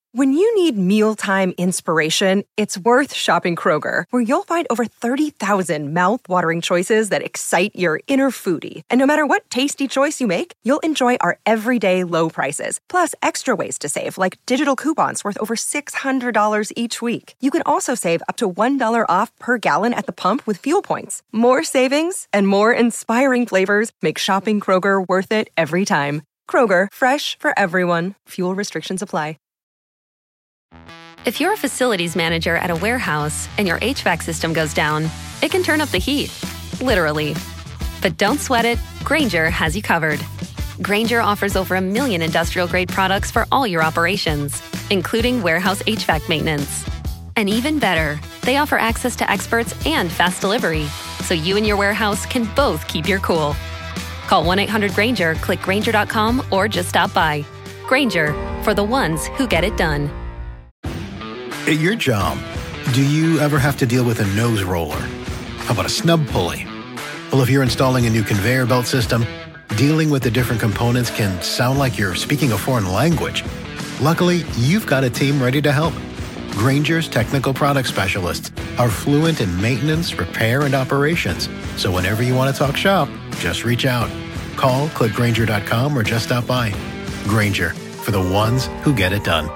When you need mealtime inspiration, it's worth shopping Kroger, where you'll find over 30,000 mouth-watering choices that excite your inner foodie. And no matter what tasty choice you make, you'll enjoy our everyday low prices, plus extra ways to save, like digital coupons worth over $600 each week. You can also save up to $1 off per gallon at the pump with fuel points. More savings and more inspiring flavors make shopping Kroger worth it every time. Kroger, fresh for everyone. Fuel restrictions apply. If you're a facilities manager at a warehouse and your HVAC system goes down, it can turn up the heat, literally. But don't sweat it, Grainger has you covered. Grainger offers over 1 million industrial-grade products for all your operations, including warehouse HVAC maintenance. And even better, they offer access to experts and fast delivery, so you and your warehouse can both keep your cool. Call 1-800-GRAINGER, click Grainger.com, or just stop by. Grainger, for the ones who get it done. At your job, do you ever have to deal with a nose roller? How about a snub pulley? Well, if you're installing a new conveyor belt system, dealing with the different components can sound like you're speaking a foreign language. Luckily, you've got a team ready to help. Grainger's technical product specialists are fluent in maintenance, repair, and operations. So whenever you want to talk shop, just reach out. Call, click Grainger.com, or just stop by. Grainger, for the ones who get it done.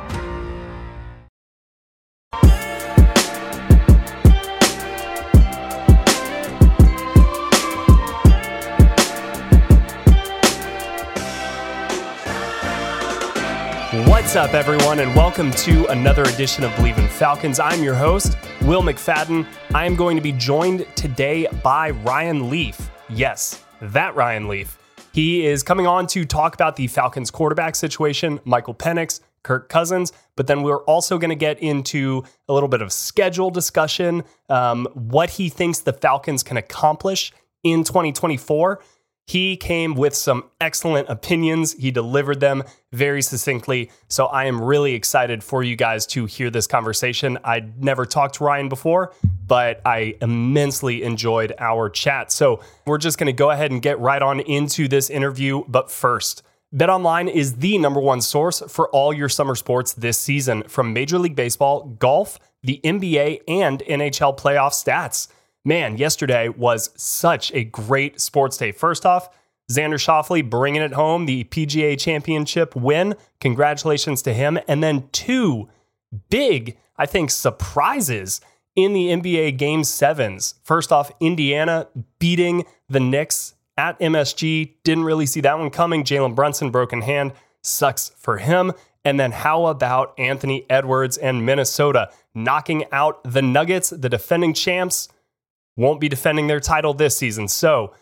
What's up, everyone, and welcome to another edition of Believe in Falcons. I'm your host, Will McFadden. I am going to be joined today by Ryan Leaf. Yes, that Ryan Leaf. He is coming on to talk about the Falcons quarterback situation, Michael Penix, Kirk Cousins, but then we're also going to get into a little bit of schedule discussion, what he thinks the Falcons can accomplish in 2024. He came with some excellent opinions. He delivered them very succinctly. So I am really excited for you guys to hear this conversation. I'd never talked to Ryan before, but I immensely enjoyed our chat. So we're just going to go ahead and get right on into this interview. But first, BetOnline is the number one source for all your summer sports this season, from Major League Baseball, golf, the NBA, and NHL playoff stats. Man, yesterday was such a great sports day. First off, Xander Schauffele bringing it home, the PGA Championship win. Congratulations to him. And then two big, I think, surprises in the NBA Game 7s. First off, Indiana beating the Knicks at MSG. Didn't really see that one coming. Jalen Brunson, broken hand. Sucks for him. And then how about Anthony Edwards and Minnesota knocking out the Nuggets, the defending champs? Won't be defending their title this season. So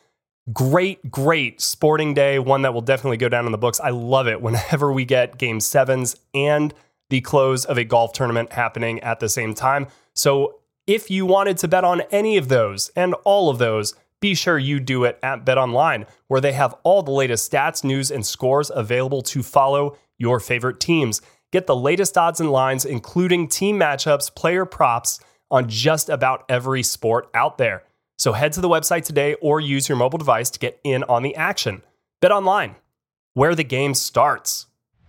great sporting day. One that will definitely go down in the books. I love it whenever we get Game 7s and the close of a golf tournament happening at the same time. So if you wanted to bet on any of those and all of those, be sure you do it at BetOnline, where they have all the latest stats, news, and scores available to follow your favorite teams. Get the latest odds and lines, including team matchups, player props, on just about every sport out there. So head to the website today or use your mobile device to get in on the action. BetOnline, where the game starts.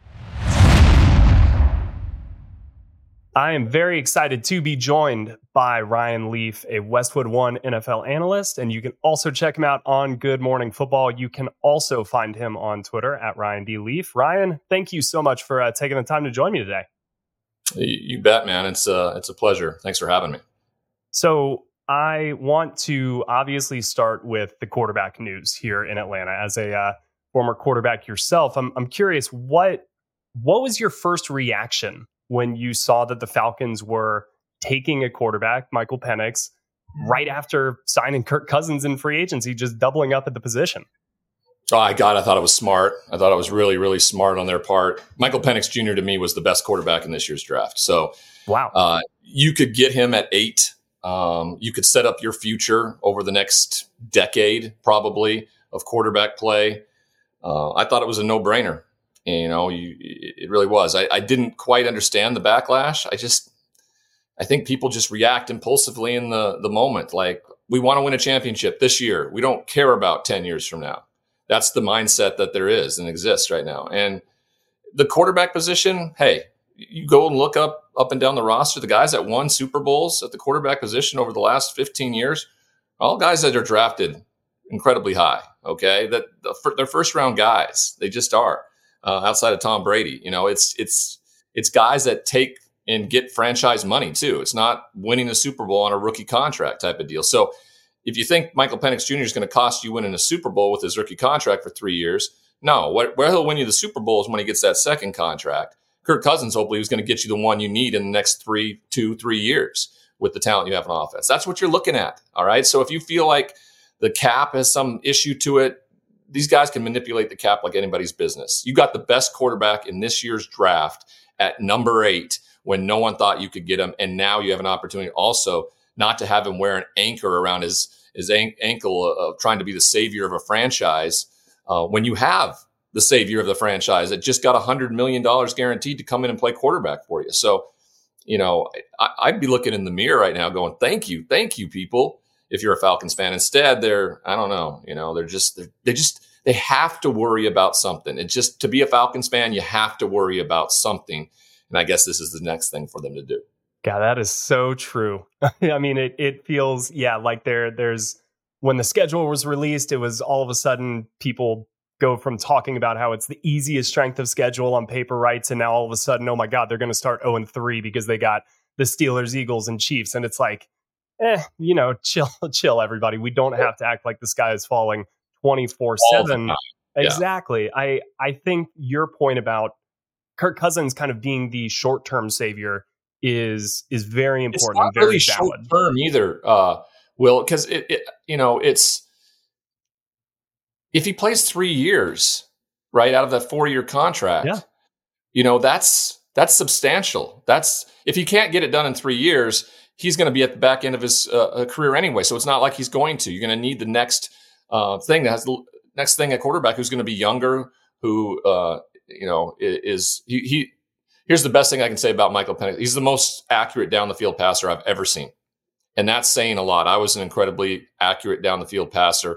I am very excited to be joined by Ryan Leaf, a Westwood One NFL analyst, and you can also check him out on Good Morning Football. You can also find him on Twitter at Ryan D. Leaf. Ryan, thank you so much for taking the time to join me today. You bet, man. It's a pleasure. Thanks for having me. So I want to obviously start with the quarterback news here in Atlanta. As a former quarterback yourself, I'm curious, what was your first reaction when you saw that the Falcons were taking a quarterback, Michael Penix, right after signing Kirk Cousins in free agency, just doubling up at the position? Oh, I thought it was smart. I thought it was really, really smart on their part. Michael Penix Jr. to me was the best quarterback in this year's draft. So, wow, you could get him at 8. You could set up your future over the next decade, probably, of quarterback play. I thought it was a no-brainer. It really was. I didn't quite understand the backlash. I think people just react impulsively in the moment. Like, we want to win a championship this year. We don't care about 10 years from now. That's the mindset that there is and exists right now. And the quarterback position, hey, you go and look up and down the roster, the guys that won Super Bowls at the quarterback position over the last 15 years, all guys that are drafted incredibly high. Okay, they're first round guys. They just are. Outside of Tom Brady, it's guys that take and get franchise money too. It's not winning a Super Bowl on a rookie contract type of deal. So if you think Michael Penix Jr. is going to cost you winning a Super Bowl with his rookie contract for 3 years, no. Where he'll win you the Super Bowl is when he gets that second contract. Kirk Cousins hopefully was going to get you the one you need in the next 3 years with the talent you have on offense. That's what you're looking at. All right. So if you feel like the cap has some issue to it, these guys can manipulate the cap like anybody's business. You got the best quarterback in this year's draft at number 8 when no one thought you could get him. And now you have an opportunity also not to have him wear an anchor around his ankle of trying to be the savior of a franchise when you have the savior of the franchise that just got $100 million guaranteed to come in and play quarterback for you. So, I'd be looking in the mirror right now going, thank you, people. If you're a Falcons fan, instead I don't know, they have to worry about something. It's just, to be a Falcons fan, you have to worry about something. And I guess this is the next thing for them to do. God, that is so true. I mean, it feels, like there's, when the schedule was released, it was all of a sudden people go from talking about how it's the easiest strength of schedule on paper, right? And now all of a sudden, oh my God, they're going to start 0-3 because they got the Steelers, Eagles, and Chiefs. And it's like, chill, everybody. We don't have to act like the sky is falling 24/7. Exactly. I think your point about Kirk Cousins kind of being the short-term savior is very important. It's not and very really valid. short-term either, Will, because it's, if he plays 3 years, right, out of that 4-year contract, that's substantial. That's, if he can't get it done in 3 years, he's going to be at the back end of his career anyway. So it's not like he's going to. You're going to need the next thing that has the next thing at quarterback who's going to be younger, who is he. Here's the best thing I can say about Michael Penix. He's the most accurate down the field passer I've ever seen, and that's saying a lot. I was an incredibly accurate down the field passer.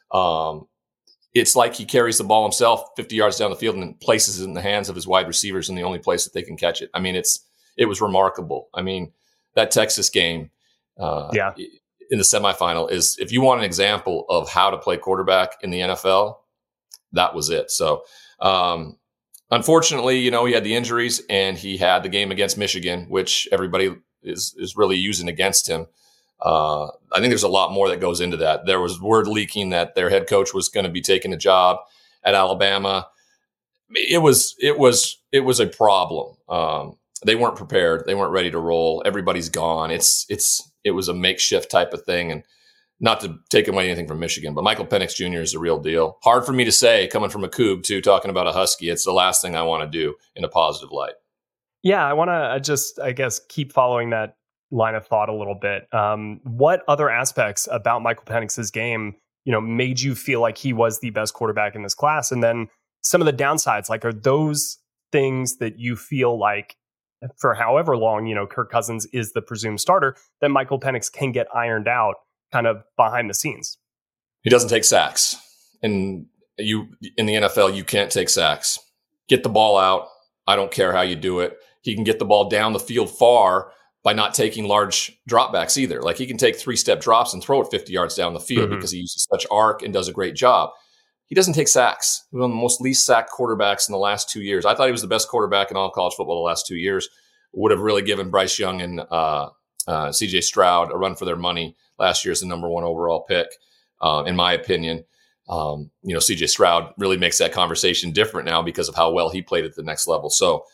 It's like he carries the ball himself 50 yards down the field and then places it in the hands of his wide receivers in the only place that they can catch it. I mean, it was remarkable. I mean, that Texas game in the semifinal is, if you want an example of how to play quarterback in the NFL, that was it. So, unfortunately, he had the injuries and he had the game against Michigan, which everybody is really using against him. I think there's a lot more that goes into that. There was word leaking that their head coach was going to be taking a job at Alabama. It was a problem. They weren't prepared. They weren't ready to roll. Everybody's gone. It was a makeshift type of thing. And not to take away anything from Michigan, but Michael Penix Jr. is the real deal. Hard for me to say, coming from a Cougar too, talking about a Husky. It's the last thing I want to do in a positive light. Yeah, I want to just, I guess, keep following that line of thought a little bit. What other aspects about Michael Penix's game, made you feel like he was the best quarterback in this class? And then some of the downsides, like, are those things that you feel like for however long, Kirk Cousins is the presumed starter, that Michael Penix can get ironed out kind of behind the scenes? He doesn't take sacks. And in the NFL, you can't take sacks. Get the ball out. I don't care how you do it. He can get the ball down the field far by not taking large dropbacks either. Like, he can take 3-step drops and throw it 50 yards down the field because he uses such arc and does a great job. He doesn't take sacks. He's one of the most least sacked quarterbacks in the last 2 years. I thought he was the best quarterback in all college football the last 2 years. Would have really given Bryce Young and CJ Stroud a run for their money last year as the number 1 overall pick, in my opinion. CJ Stroud really makes that conversation different now because of how well he played at the next level. So,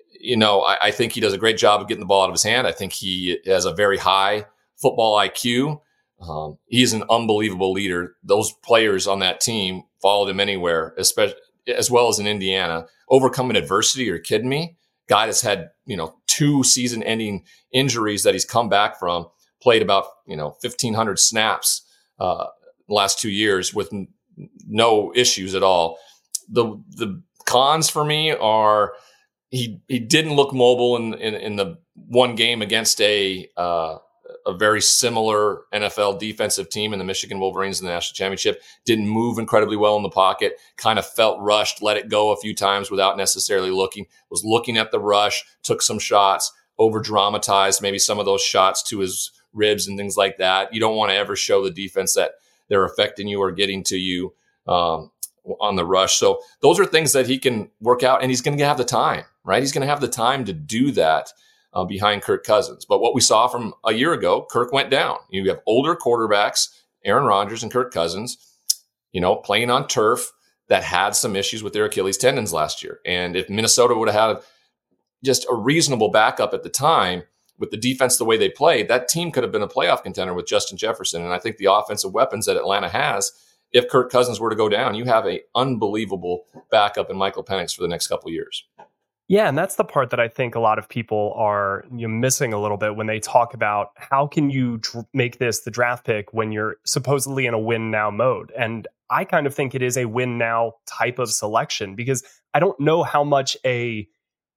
I think he does a great job of getting the ball out of his hand. I think he has a very high football IQ. He's an unbelievable leader. Those players on that team followed him anywhere, especially as well as in Indiana. Overcoming adversity, are you kidding me? Guy that's had, 2 season-ending injuries that he's come back from, played about, 1,500 snaps the last 2 years with no issues at all. The cons for me are he didn't look mobile in the one game against a a very similar NFL defensive team in the Michigan Wolverines in the national championship. Didn't move incredibly well in the pocket, kind of felt rushed, let it go a few times without necessarily looking, was looking at the rush, took some shots, over dramatized maybe some of those shots to his ribs and things like that. You don't want to ever show the defense that they're affecting you or getting to you on the rush. So those are things that he can work out, and he's going to have the time, right? He's going to have the time to do that behind Kirk Cousins. But what we saw from a year ago, Kirk went down. You have older quarterbacks, Aaron Rodgers and Kirk Cousins, playing on turf that had some issues with their Achilles tendons last year. And if Minnesota would have had just a reasonable backup at the time with the defense the way they played, that team could have been a playoff contender with Justin Jefferson. And I think the offensive weapons that Atlanta has, if Kirk Cousins were to go down, you have an unbelievable backup in Michael Penix for the next couple of years. Yeah, and that's the part that I think a lot of people are missing a little bit when they talk about how can you make this the draft pick when you're supposedly in a win now mode. And I kind of think it is a win now type of selection, because I don't know how much we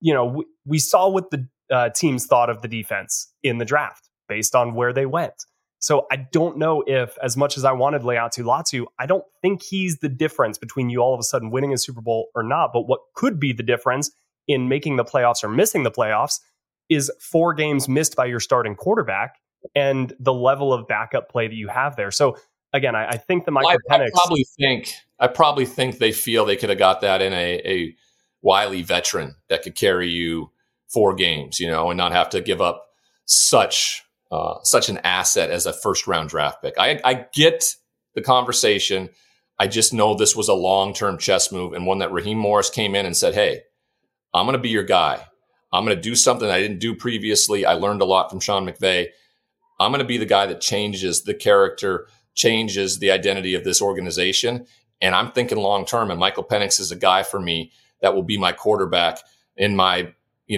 saw what the teams thought of the defense in the draft based on where they went. So I don't know if, as much as I wanted Laiatu Latu, I don't think he's the difference between you all of a sudden winning a Super Bowl or not. But what could be the difference in making the playoffs or missing the playoffs is 4 games missed by your starting quarterback and the level of backup play that you have there. So again, I think the Michael Penix... I probably think they feel they could have got that in a wily veteran that could carry you 4 games, and not have to give up such an asset as a first round draft pick. I get the conversation. I just know this was a long-term chess move, and one that Raheem Morris came in and said, hey, I'm going to be your guy. I'm going to do something I didn't do previously. I learned a lot from Sean McVay. I'm going to be the guy that changes the character, changes the identity of this organization. And I'm thinking long-term, and Michael Penix is a guy for me that will be my quarterback in my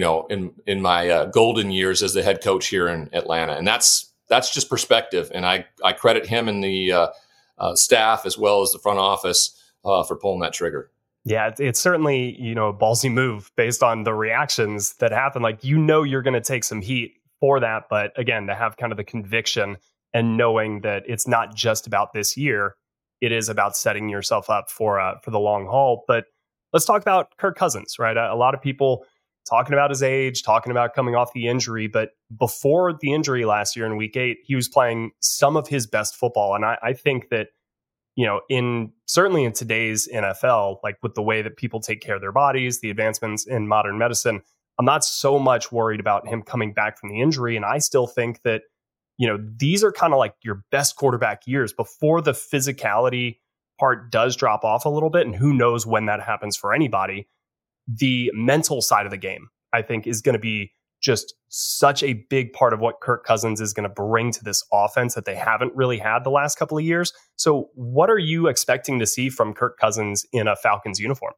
in my golden years as the head coach here in Atlanta. And that's just perspective. And I credit him and the staff as well as the front office for pulling that trigger. Yeah, it's certainly, a ballsy move based on the reactions that happen. Like, you're going to take some heat for that. But again, to have kind of the conviction and knowing that it's not just about this year, it is about setting yourself up for the long haul. But let's talk about Kirk Cousins, right? A lot of people talking about his age, talking about coming off the injury. But before the injury last year in week 8, he was playing some of his best football. And I think that, certainly in today's NFL, like with the way that people take care of their bodies, the advancements in modern medicine, I'm not so much worried about him coming back from the injury. And I still think that, these are kind of like your best quarterback years before the physicality part does drop off a little bit. And who knows when that happens for anybody. The mental side of the game, I think, is going to be just such a big part of what Kirk Cousins is going to bring to this offense that they haven't really had the last couple of years. So what are you expecting to see from Kirk Cousins in a Falcons uniform?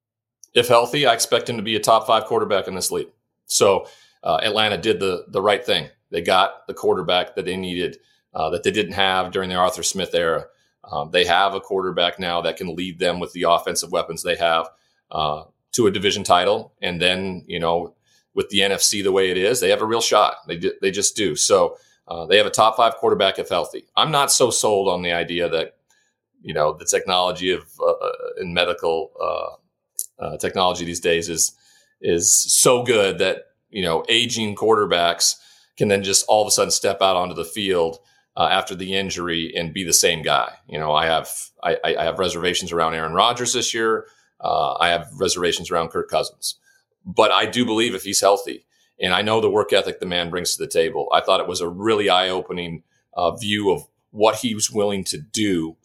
If healthy, I expect him to be a top 5 quarterback in this league. So Atlanta did the right thing. They got the quarterback that they needed, that they didn't have during the Arthur Smith era. They have a quarterback now that can lead them with the offensive weapons they have to a division title. And then, with the NFC the way it is, they have a real shot. They just do. So they have a top 5 quarterback if healthy. I'm not so sold on the idea that, the technology of in medical technology these days is so good that, aging quarterbacks can then just all of a sudden step out onto the field after the injury and be the same guy. I have reservations around Aaron Rodgers this year. I have reservations around Kirk Cousins. But I do believe if he's healthy, and I know the work ethic the man brings to the table, I thought it was a really eye-opening view of what he was willing to do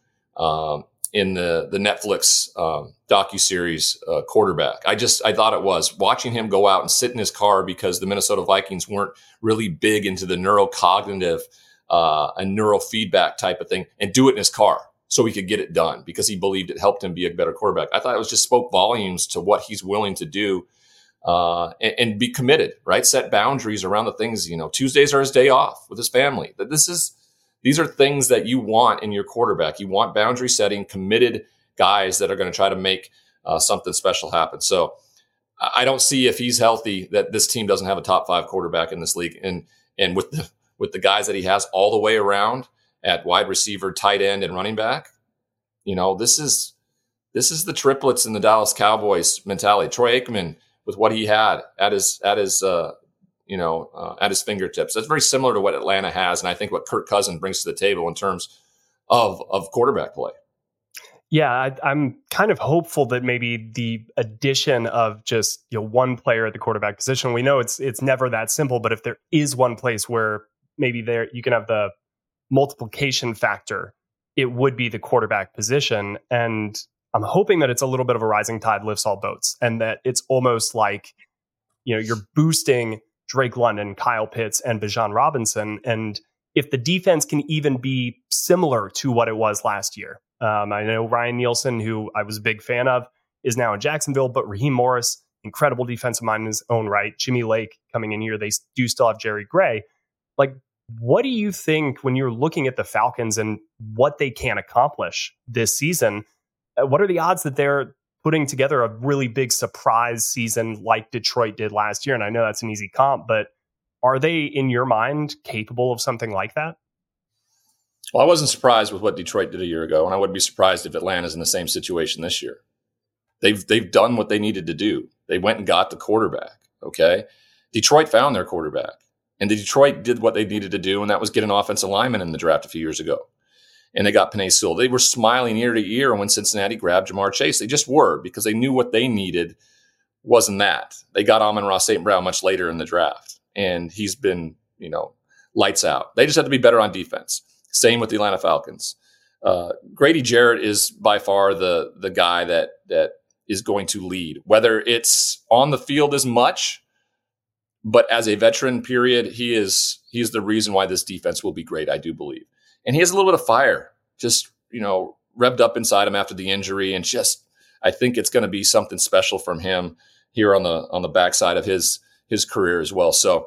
in the Netflix docuseries Quarterback. I thought it was watching him go out and sit in his car because the Minnesota Vikings weren't really big into the neurocognitive and neurofeedback type of thing, and do it in his car so he could get it done because he believed it helped him be a better quarterback. I thought it just spoke volumes to what he's willing to do and be committed, right? Set boundaries around the things, Tuesdays are his day off with his family. These are things that you want in your quarterback. You want boundary setting, committed guys that are going to try to make something special happen. So I don't see, if he's healthy, that this team doesn't have a top 5 quarterback in this league. And with with the guys that he has all the way around at wide receiver, tight end, and running back. This is the triplets in the Dallas Cowboys mentality. Troy Aikman with what he had at his fingertips. That's very similar to what Atlanta has, and I think what Kirk Cousins brings to the table in terms of quarterback play. Yeah, I'm kind of hopeful that maybe the addition of just one player at the quarterback position. We know it's never that simple, but if there is one place where maybe there you can have the multiplication factor, it would be the quarterback position. And I'm hoping that it's a little bit of a rising tide lifts all boats, and that it's almost like you're boosting Drake London, Kyle Pitts, and Bijan Robinson, and if the defense can even be similar to what it was last year. I know Ryan Nielsen, who I was a big fan of, is now in Jacksonville, but Raheem Morris, incredible defensive mind in his own right. Jimmy Lake coming in here. They do still have Jerry Gray. Like, what do you think when you're looking at the Falcons and what they can accomplish this season? What are the odds that they're putting together a really big surprise season like Detroit did last year? And I know that's an easy comp, but are they, in your mind, capable of something like that? Well, I wasn't surprised with what Detroit did a year ago, and I wouldn't be surprised if Atlanta's in the same situation this year. They've done what they needed to do. They went and got the quarterback, okay? Detroit found their quarterback, and Detroit did what they needed to do, and that was get an offensive lineman in the draft a few years ago. And they got Penei Sewell. They were smiling ear to ear when Cincinnati grabbed Jamar Chase. They just were, because they knew what they needed wasn't that. They got Amon-Ra St. Brown much later in the draft, and he's been, lights out. They just have to be better on defense. Same with the Atlanta Falcons. Grady Jarrett is by far the guy that is going to lead, whether it's on the field as much, but as a veteran period, he is the reason why this defense will be great, I do believe. And he has a little bit of fire, just, revved up inside him after the injury. And just, I think it's going to be something special from him here on the backside of his career as well. So,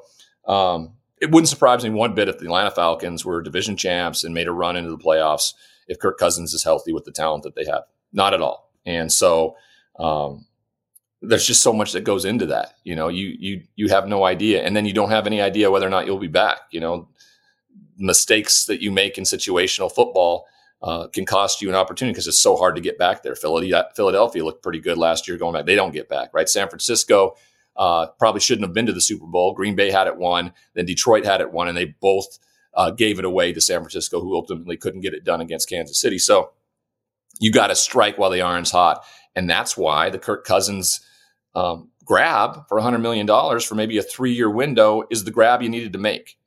it wouldn't surprise me one bit if the Atlanta Falcons were division champs and made a run into the playoffs if Kirk Cousins is healthy with the talent that they have. Not at all. And so there's just so much that goes into that. You have no idea. And then you don't have any idea whether or not you'll be back. Mistakes that you make in situational football can cost you an opportunity because it's so hard to get back there. Philadelphia looked pretty good last year going back. They don't get back, right? San Francisco probably shouldn't have been to the Super Bowl. Green Bay had it won, then Detroit had it won, and they both gave it away to San Francisco, who ultimately couldn't get it done against Kansas City. So you got to strike while the iron's hot. And that's why the Kirk Cousins grab for $100 million for maybe a 3-year window is the grab you needed to make.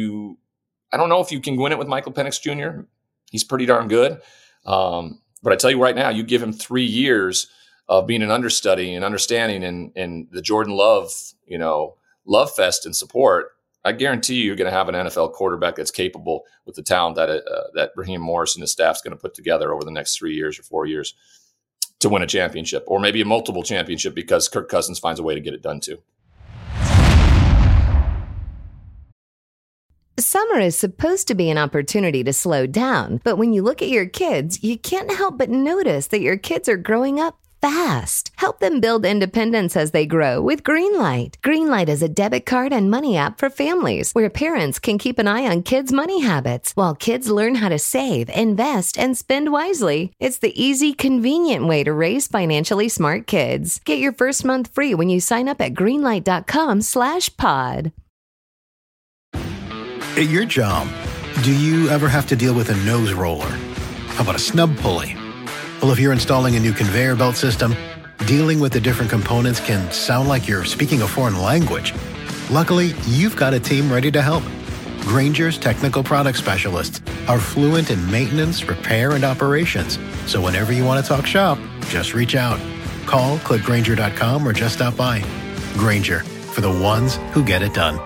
I don't know if you can win it with Michael Penix Jr. He's pretty darn good. But I tell you right now, you give him 3 years of being an understudy and understanding and the Jordan Love, love fest and support, I guarantee you're going to have an NFL quarterback that's capable with the talent that Raheem Morris and his staff's going to put together over the next 3 years or 4 years to win a championship, or maybe a multiple championship, because Kirk Cousins finds a way to get it done too. Summer is supposed to be an opportunity to slow down, but when you look at your kids, you can't help but notice that your kids are growing up fast. Help them build independence as they grow with Greenlight. Greenlight is a debit card and money app for families where parents can keep an eye on kids' money habits while kids learn how to save, invest, and spend wisely. It's the easy, convenient way to raise financially smart kids. Get your first month free when you sign up at greenlight.com/pod. At your job, do you ever have to deal with a nose roller? How about a snub pulley? Well, if you're installing a new conveyor belt system, dealing with the different components can sound like you're speaking a foreign language. Luckily, you've got a team ready to help. Grainger's technical product specialists are fluent in maintenance, repair, and operations. So whenever you want to talk shop, just reach out. Call, click Grainger.com, or just stop by. Grainger, for the ones who get it done.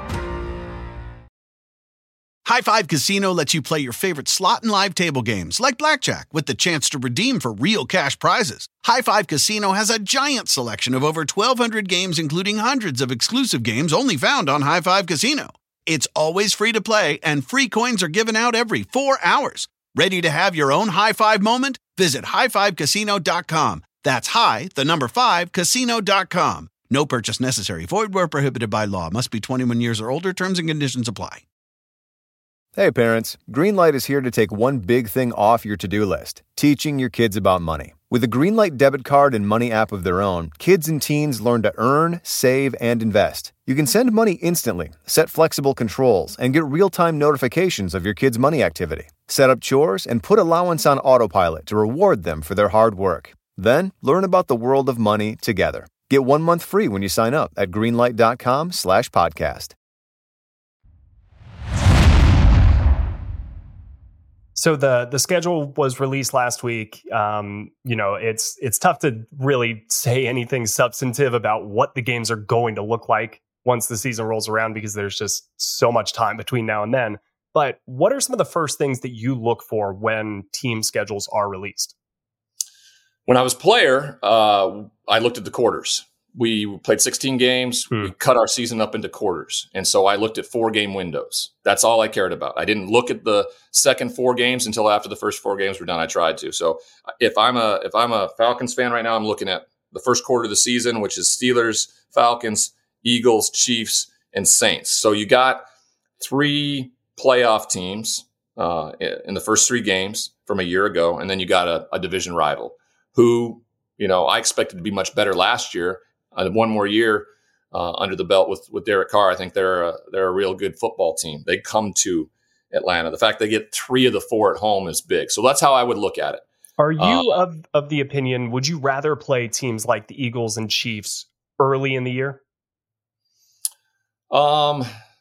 High Five Casino lets you play your favorite slot and live table games like blackjack with the chance to redeem for real cash prizes. High Five Casino has a giant selection of over 1,200 games, including hundreds of exclusive games only found on High Five Casino. It's always free to play, and free coins are given out every 4 hours. Ready to have your own high five moment? Visit highfivecasino.com. That's high, the number 5, casino.com. No purchase necessary. Void where prohibited by law. Must be 21 years or older. Terms and conditions apply. Hey parents, Greenlight is here to take one big thing off your to-do list, teaching your kids about money. With a Greenlight debit card and money app of their own, kids and teens learn to earn, save, and invest. You can send money instantly, set flexible controls, and get real-time notifications of your kids' money activity. Set up chores and put allowance on autopilot to reward them for their hard work. Then, learn about the world of money together. Get 1 month free when you sign up at greenlight.com/podcast. So the schedule was released last week. It's tough to really say anything substantive about what the games are going to look like once the season rolls around because there's just so much time between now and then. But what are some of the first things that you look for when team schedules are released? When I was player, I looked at the quarters. We played 16 games. We cut our season up into quarters. And so I looked at 4-game windows. That's all I cared about. I didn't look at the second 4 games until after the first 4 games were done. I tried to. So if I'm a Falcons fan right now, I'm looking at the first quarter of the season, which is Steelers, Falcons, Eagles, Chiefs, and Saints. So you got 3 playoff teams in the first 3 games from a year ago. And then you got a division rival who, I expected to be much better last year. 1 more year under the belt with Derek Carr. I think they're a real good football team. They come to Atlanta. The fact they get 3 of the 4 at home is big. So that's how I would look at it. Are you of the opinion, would you rather play teams like the Eagles and Chiefs early in the year? I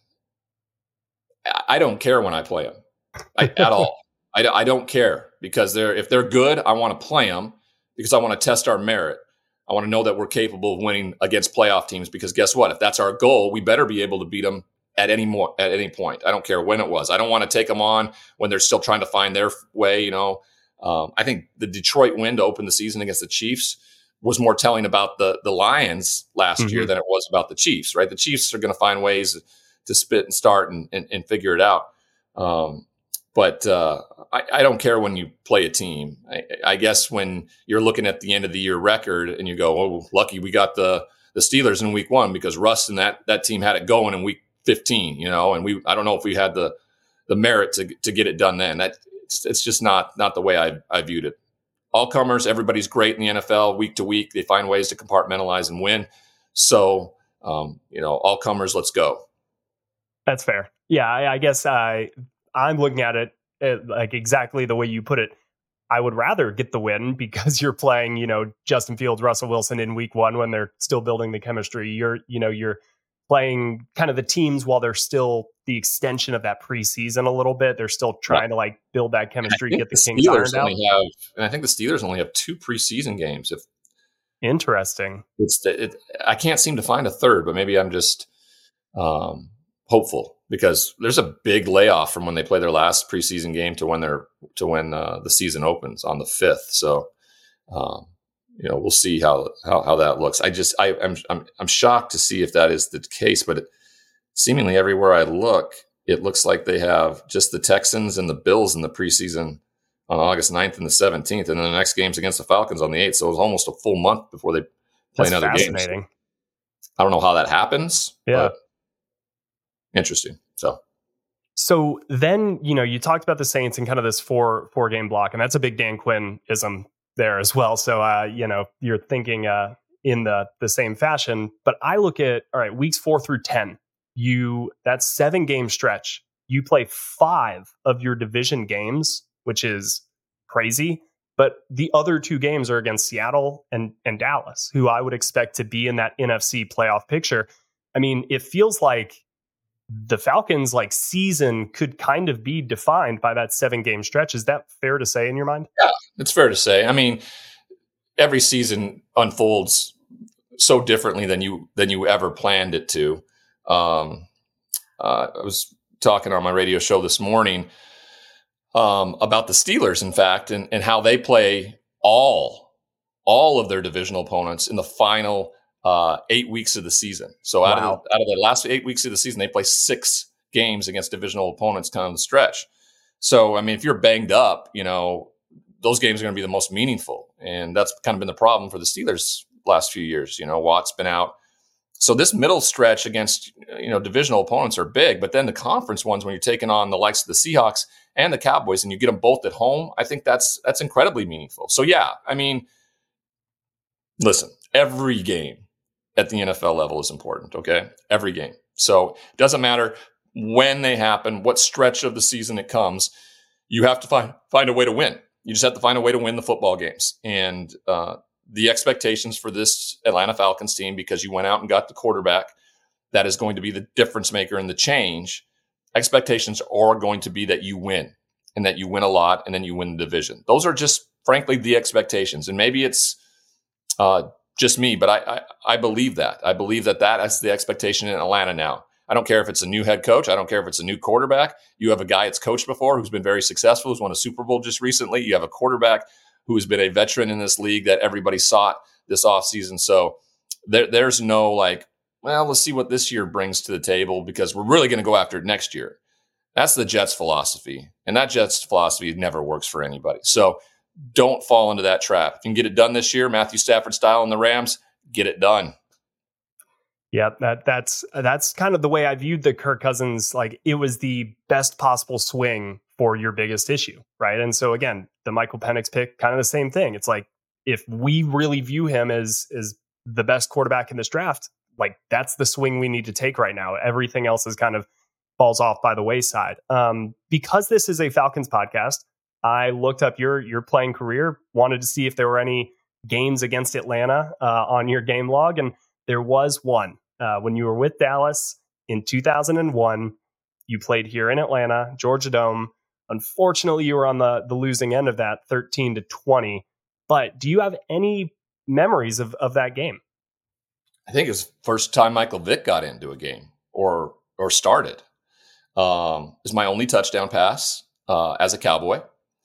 don't care when I play them at all. I don't care because if they're good, I want to play them because I want to test our merit. I want to know that we're capable of winning against playoff teams because guess what? If that's our goal, we better be able to beat them at any point. I don't care when it was. I don't want to take them on when they're still trying to find their way. I think the Detroit win to open the season against the Chiefs was more telling about the Lions last year than it was about the Chiefs, right? The Chiefs are going to find ways to spit and start and figure it out. But I don't care when you play a team. I guess when you're looking at the end of the year record and you go, oh, lucky we got the Steelers in week 1 because Russ and that team had it going in week 15, and I don't know if we had the merit to get it done then. It's just not the way I viewed it. All comers, everybody's great in the NFL week to week. They find ways to compartmentalize and win. So, all comers, let's go. That's fair. Yeah, I guess I'm looking at it like exactly the way you put it. I would rather get the win because you're playing, Justin Fields, Russell Wilson in week 1 when they're still building the chemistry. You're playing kind of the teams while they're still the extension of that preseason a little bit. They're still trying to build that chemistry, get the Kings ironed out. And I think the Steelers only have 2 preseason games. Interesting. I can't seem to find a third, but maybe I'm just hopeful because there's a big layoff from when they play their last preseason game to when the season opens on the 5th. So, we'll see how that looks. I'm shocked to see if that is the case, but seemingly everywhere I look, it looks like they have just the Texans and the Bills in the preseason on August 9th and the 17th, and then the next game's against the Falcons on the 8th. So it was almost a full month before they play another game. Fascinating. I don't know how that happens. Yeah. But interesting. So then, you talked about the Saints and kind of this four game block, and that's a big Dan Quinn-ism there as well. So, you're thinking in the same fashion. But I look at, all right, weeks 4 through 10, that's 7-game stretch. You play 5 of your division games, which is crazy. But the other 2 games are against Seattle and Dallas, who I would expect to be in that NFC playoff picture. I mean, it feels like the Falcons season could kind of be defined by that 7-game stretch. Is that fair to say in your mind? Yeah, it's fair to say. I mean, every season unfolds so differently than you ever planned it to. I was talking on my radio show this morning about the Steelers, in fact, and how they play all of their divisional opponents in the final 8 weeks of the season. So out of the last 8 weeks of the season, they play 6 games against divisional opponents down the stretch. So, I mean, if you're banged up, those games are going to be the most meaningful. And that's kind of been the problem for the Steelers last few years. Watt's been out. So this middle stretch against, divisional opponents are big, but then the conference ones, when you're taking on the likes of the Seahawks and the Cowboys and you get them both at home, I think that's incredibly meaningful. So yeah, I mean, listen, every game at the NFL level is important, okay? Every game. So it doesn't matter when they happen, what stretch of the season it comes, you have to find a way to win. You just have to find a way to win the football games. And the expectations for this Atlanta Falcons team, because you went out and got the quarterback that is going to be the difference maker and the change, expectations are going to be that you win and that you win a lot and then you win the division. Those are just, frankly, the expectations. And maybe it's just me, but I believe that. I believe that is the expectation in Atlanta now. I don't care if it's a new head coach. I don't care if it's a new quarterback. You have a guy that's coached before who's been very successful, who's won a Super Bowl just recently. You have a quarterback who has been a veteran in this league that everybody sought this offseason. So there's no let's see what this year brings to the table because we're really going to go after it next year. That's the Jets philosophy. And that Jets philosophy never works for anybody. So don't fall into that trap. If you can get it done this year, Matthew Stafford style in the Rams, get it done. Yeah, that's kind of the way I viewed the Kirk Cousins. It was the best possible swing for your biggest issue, right? And so again, the Michael Penix pick, kind of the same thing. It's if we really view him as the best quarterback in this draft, that's the swing we need to take right now. Everything else is kind of falls off by the wayside. Because this is a Falcons podcast, I looked up your playing career, wanted to see if there were any games against Atlanta on your game log, and there was one. When you were with Dallas in 2001, you played here in Atlanta, Georgia Dome. Unfortunately, you were on the losing end of that, 13-20. But do you have any memories of that game? I think it was the first time Michael Vick got into a game or started. It was my only touchdown pass as a Cowboy.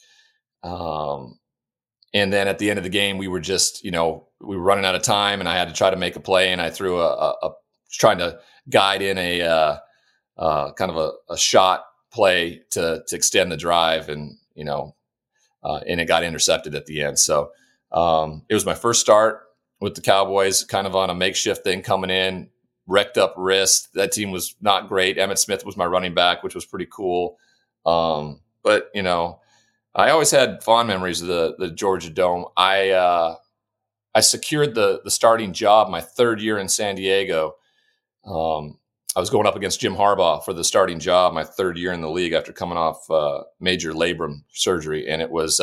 And then at the end of the game, we were just, we were running out of time and I had to try to make a play. And I threw trying to guide in a kind of a shot play to extend the drive and it got intercepted at the end. So it was my first start with the Cowboys, kind of on a makeshift thing coming in, wrecked up wrist. That team was not great. Emmitt Smith was my running back, which was pretty cool. But, I always had fond memories of the Georgia Dome. I secured the starting job my third year in San Diego. I was going up against Jim Harbaugh for the starting job my third year in the league after coming off major labrum surgery. And it was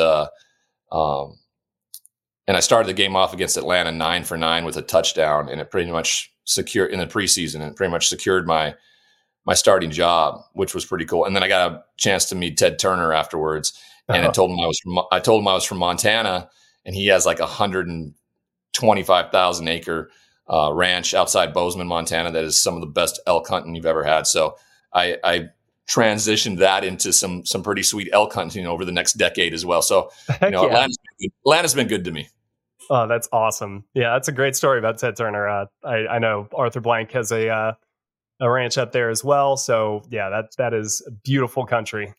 and I started the game off against Atlanta 9 for 9 with a touchdown, and it pretty much secured in the preseason. And pretty much secured my starting job, which was pretty cool. And then I got a chance to meet Ted Turner afterwards. And I told him I was from Montana, and he has 125,000 acre ranch outside Bozeman, Montana. That is some of the best elk hunting you've ever had. So I transitioned that into some pretty sweet elk hunting over the next decade as well. So Atlanta's been good to me. Oh, that's awesome. Yeah, that's a great story about Ted Turner. I know Arthur Blank has a ranch up there as well. So yeah, that is a beautiful country.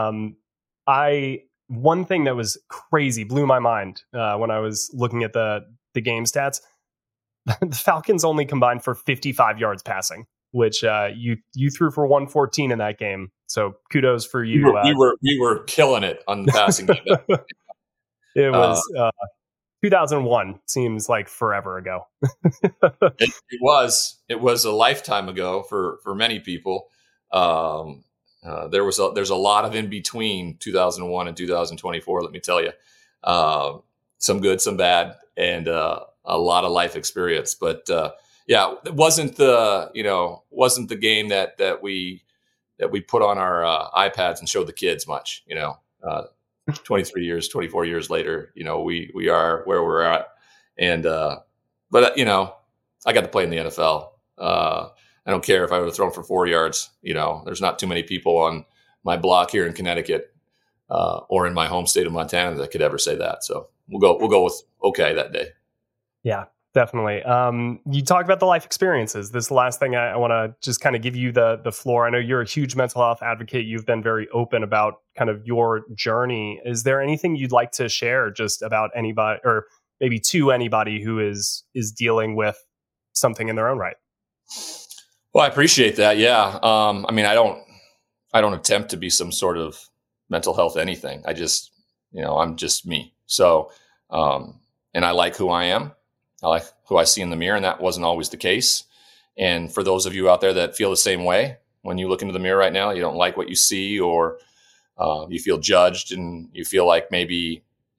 One thing that was crazy, blew my mind when I was looking at the game stats. The Falcons only combined for 55 yards passing, which you threw for 114 in that game. So kudos for you. We were killing it on the passing game. It was 2001. Seems like forever ago. It was a lifetime ago for many people. There's a lot of in between 2001 and 2024. Let me tell you, some good, some bad, and a lot of life experience. But it wasn't the game that we put on our iPads and showed the kids much. 23 years, 24 years later, we are where we're at, and but I got to play in the NFL. I don't care if I would have thrown for 4 yards. There's not too many people on my block here in Connecticut or in my home state of Montana that could ever say that. So we'll go with okay that day. Yeah, definitely. You talked about the life experiences. This is the last thing I want to just kind of give you the floor. I know you're a huge mental health advocate. You've been very open about kind of your journey. Is there anything you'd like to share just about anybody, or maybe to anybody who is dealing with something in their own right? Well, I appreciate that. Yeah. I mean, I don't attempt to be some sort of mental health anything. I just, I'm just me. So, and I like who I am. I like who I see in the mirror, and that wasn't always the case. And for those of you out there that feel the same way, when you look into the mirror right now, you don't like what you see, or you feel judged, and you feel like maybe,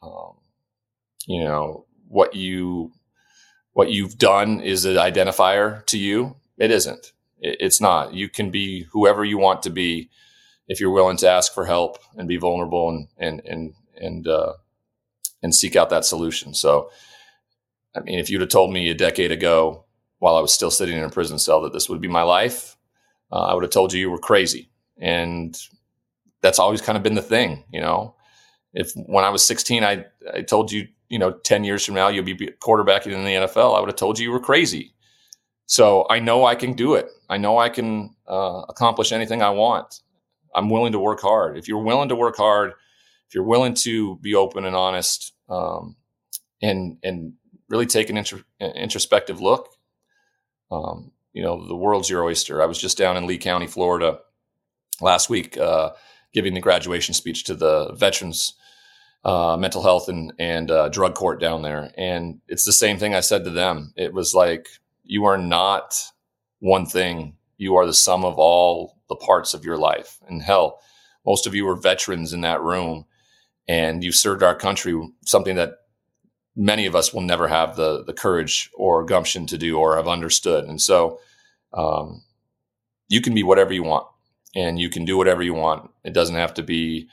what you've done is an identifier to you. It isn't. It's not. You can be whoever you want to be if you're willing to ask for help and be vulnerable and seek out that solution. So, I mean, if you'd have told me a decade ago, while I was still sitting in a prison cell, that this would be my life, I would have told you were crazy. And that's always kind of been the thing, If when I was 16, I told you, 10 years from now, you'll be quarterbacking in the NFL, I would have told you you were crazy. So I know I can do it. I know I can accomplish anything I want. I'm willing to work hard. If you're willing to work hard, if you're willing to be open and honest, and really take an introspective look, the world's your oyster. I was just down in Lee County, Florida last week, giving the graduation speech to the veterans mental health and drug court down there. And it's the same thing I said to them. It was like, you are not one thing. You are the sum of all the parts of your life. And hell, most of you are veterans in that room, and you've served our country, something that many of us will never have the courage or gumption to do or have understood. And so you can be whatever you want, and you can do whatever you want. It doesn't have to be,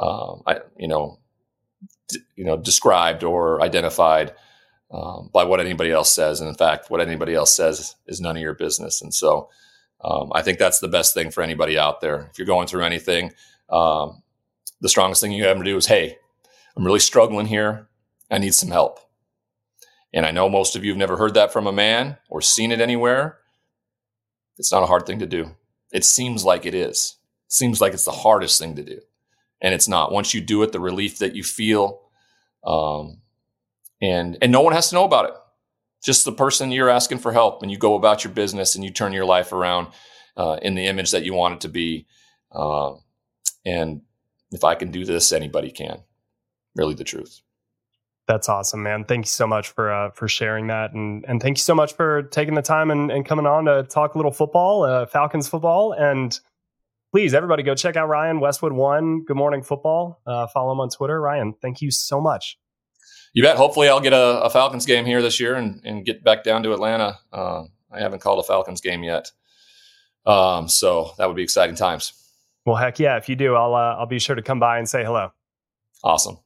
described or identified by what anybody else says. And in fact, what anybody else says is none of your business. And so I think that's the best thing for anybody out there. If you're going through anything, the strongest thing you ever do is, hey, I'm really struggling here. I need some help. And I know most of you have never heard that from a man or seen it anywhere. It's not a hard thing to do. It seems like it is. It seems like it's the hardest thing to do. And it's not. Once you do it, the relief that you feel, and no one has to know about it. Just the person you're asking for help, and you go about your business and you turn your life around in the image that you want it to be. And if I can do this, anybody can. Really the truth. That's awesome, man. Thank you so much for sharing that. And thank you so much for taking the time and coming on to talk a little football, Falcons football. And please, everybody go check out Ryan, Westwood One, Good Morning Football. Follow him on Twitter. Ryan, thank you so much. You bet. Hopefully I'll get a Falcons game here this year and get back down to Atlanta. I haven't called a Falcons game yet. So that would be exciting times. Well, heck yeah. If you do, I'll be sure to come by and say hello. Awesome.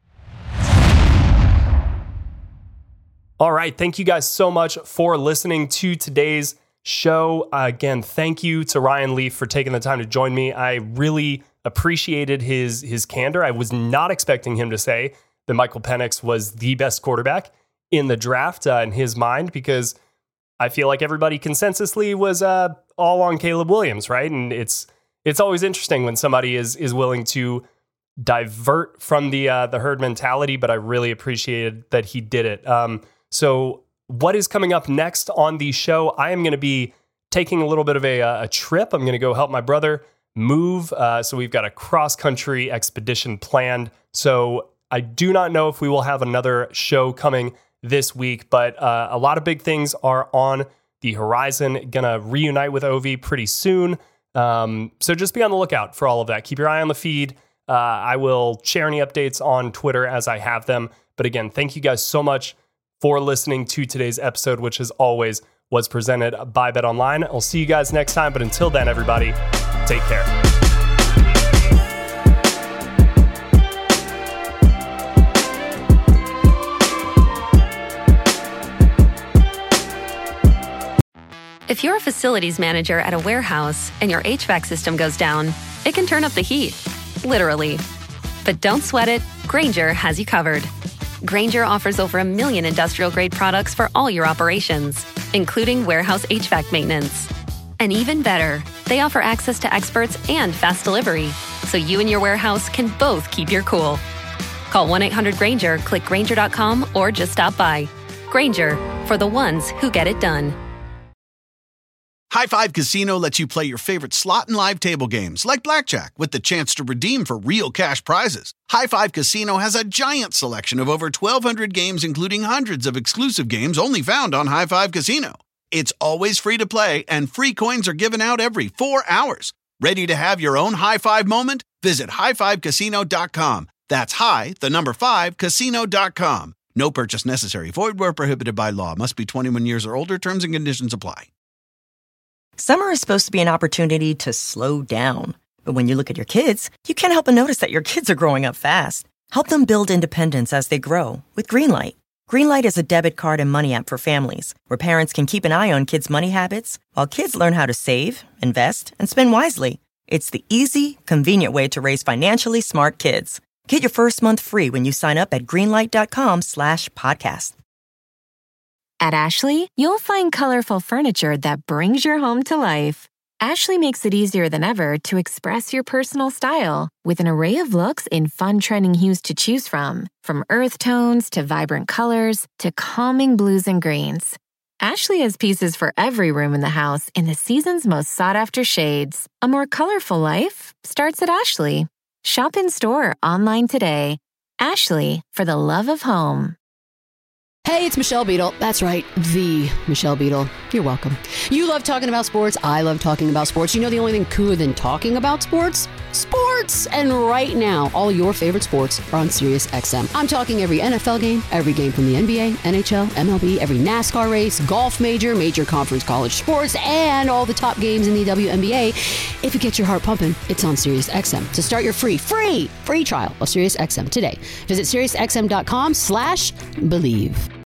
All right. Thank you guys so much for listening to today's show. Again, thank you to Ryan Leaf for taking the time to join me. I really appreciated his candor. I was not expecting him to say that Michael Penix was the best quarterback in the draft in his mind, because I feel like everybody consensusly was all on Caleb Williams, right? And it's always interesting when somebody is willing to divert from the herd mentality, but I really appreciated that he did it. So what is coming up next on the show? I am going to be taking a little bit of a trip. I'm going to go help my brother move. So we've got a cross-country expedition planned. So I do not know if we will have another show coming this week, but a lot of big things are on the horizon. Gonna reunite with Ovi pretty soon. So just be on the lookout for all of that. Keep your eye on the feed. I will share any updates on Twitter as I have them. But again, thank you guys so much for listening to today's episode, which as always was presented by BetOnline. I'll see you guys next time. But until then, everybody, take care. If you're a facilities manager at a warehouse and your HVAC system goes down, it can turn up the heat, literally. But don't sweat it. Grainger has you covered. Grainger offers over 1 million industrial-grade products for all your operations, including warehouse HVAC maintenance. And even better, they offer access to experts and fast delivery, so you and your warehouse can both keep your cool. Call 1-800-GRAINGER, click Grainger.com, or just stop by. Grainger, for the ones who get it done. High Five Casino lets you play your favorite slot and live table games like blackjack with the chance to redeem for real cash prizes. High Five Casino has a giant selection of over 1,200 games, including hundreds of exclusive games only found on High Five Casino. It's always free to play, and free coins are given out every 4 hours. Ready to have your own high five moment? Visit highfivecasino.com. That's casino.com. No purchase necessary. Void where prohibited by law. Must be 21 years or older. Terms and conditions apply. Summer is supposed to be an opportunity to slow down. But when you look at your kids, you can't help but notice that your kids are growing up fast. Help them build independence as they grow with Greenlight. Greenlight is a debit card and money app for families where parents can keep an eye on kids' money habits while kids learn how to save, invest, and spend wisely. It's the easy, convenient way to raise financially smart kids. Get your first month free when you sign up at greenlight.com/podcast. At Ashley, you'll find colorful furniture that brings your home to life. Ashley makes it easier than ever to express your personal style with an array of looks in fun trending hues to choose from earth tones to vibrant colors to calming blues and greens. Ashley has pieces for every room in the house in the season's most sought-after shades. A more colorful life starts at Ashley. Shop in-store, online today. Ashley, for the love of home. Hey, it's Michelle Beadle. That's right, the Michelle Beadle. You're welcome. You love talking about sports. I love talking about sports. You know the only thing cooler than talking about sports? Sports! And right now, all your favorite sports are on Sirius XM. I'm talking every NFL game, every game from the NBA, NHL, MLB, every NASCAR race, golf major conference college sports, and all the top games in the WNBA. If it gets your heart pumping, it's on Sirius XM. So start your free trial of Sirius XM today. Visit SiriusXM.com/believe.